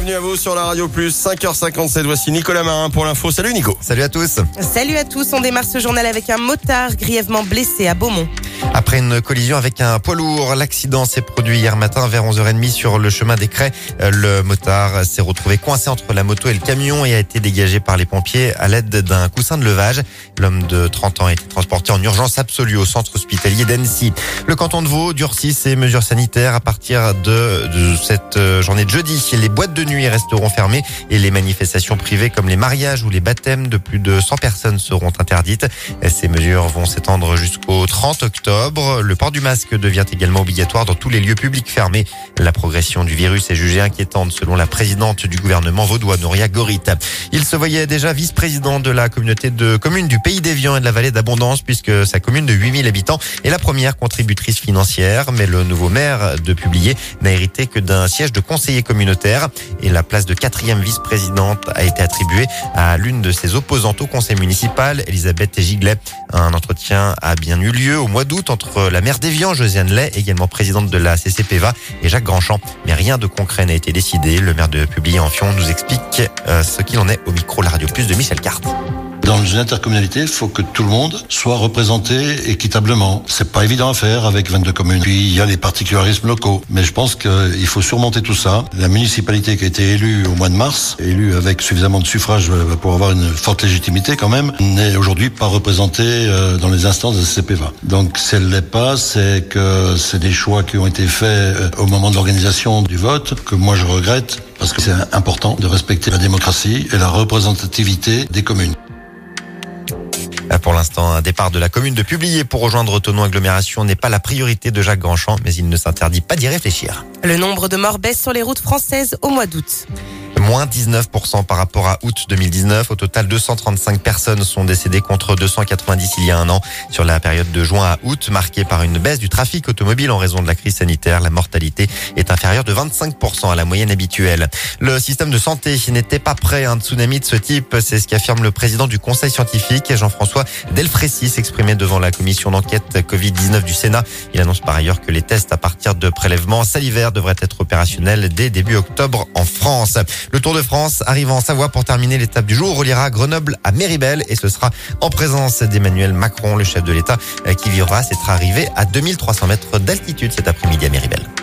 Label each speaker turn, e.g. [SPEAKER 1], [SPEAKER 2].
[SPEAKER 1] bienvenue à vous sur la Radio Plus, 5h57. Voici Nicolas Marin pour l'info. Salut Nico.
[SPEAKER 2] Salut à tous.
[SPEAKER 3] Salut à tous, on démarre ce journal avec un motard grièvement blessé à Beaumont.
[SPEAKER 2] Après une collision avec un poids lourd, l'accident s'est produit hier matin vers 11h30 sur le chemin des Crêts. Le motard s'est retrouvé coincé entre la moto et le camion et a été dégagé par les pompiers à l'aide d'un coussin de levage. L'homme de 30 ans a été transporté en urgence absolue au centre hospitalier d'Annecy. Le canton de Vaud durcit ses mesures sanitaires à partir de cette journée de jeudi. Les boîtes de nuit resteront fermées et les manifestations privées comme les mariages ou les baptêmes de plus de 100 personnes seront interdites. Ces mesures vont s'étendre jusqu'au 30 octobre. Le port du masque devient également obligatoire dans tous les lieux publics fermés. La progression du virus est jugée inquiétante selon la présidente du gouvernement vaudois, Nouria Gorit. Il se voyait déjà vice-président de la communauté de communes du Pays d'Évian et de la vallée d'Abondance puisque sa commune de 8000 habitants est la première contributrice financière. Mais le nouveau maire de Publier n'a hérité que d'un siège de conseiller communautaire et la place de 4e vice-présidente a été attribuée à l'une de ses opposantes au conseil municipal, Elisabeth Giglet. Un entretien a bien eu lieu au mois d'août entre la maire d'Évian, Josiane Lay, également présidente de la CCPEVA, et Jacques Grandchamp. Mais rien de concret n'a été décidé. Le maire de Publier-en-Fion nous explique ce qu'il en est au micro La Radio Plus de Michel Carte.
[SPEAKER 4] Dans une intercommunalité, il faut que tout le monde soit représenté équitablement. C'est pas évident à faire avec 22 communes. Puis il y a les particularismes locaux. Mais je pense qu'il faut surmonter tout ça. La municipalité qui a été élue au mois de mars, élue avec suffisamment de suffrages pour avoir une forte légitimité quand même, n'est aujourd'hui pas représentée dans les instances de CPVA. Donc si elle l'est pas, c'est que c'est des choix qui ont été faits au moment de l'organisation du vote, que moi je regrette, parce que c'est important de respecter la démocratie et la représentativité des communes.
[SPEAKER 2] Pour l'instant, un départ de la commune de Publier pour rejoindre Thonon Agglomération n'est pas la priorité de Jacques Grandchamp, mais il ne s'interdit pas d'y réfléchir.
[SPEAKER 3] Le nombre de morts baisse sur les routes françaises au mois d'août.
[SPEAKER 2] Moins 19% par rapport à août 2019. Au total, 235 personnes sont décédées contre 290 il y a un an. Sur la période de juin à août, marquée par une baisse du trafic automobile en raison de la crise sanitaire, la mortalité est inférieure de 25% à la moyenne habituelle. Le système de santé n'était pas prêt à un tsunami de ce type. C'est ce qu'affirme le président du conseil scientifique, Jean-François Delfrécy, s'exprimait devant la commission d'enquête Covid-19 du Sénat. Il annonce par ailleurs que les tests à partir de prélèvements salivaires devraient être opérationnels dès début octobre en France. Le Tour de France arrive en Savoie pour terminer l'étape du jour. Reliera Grenoble à Méribel et ce sera en présence d'Emmanuel Macron, le chef de l'État, qui vivra cette arrivée à 2300 mètres d'altitude cet après-midi à Méribel.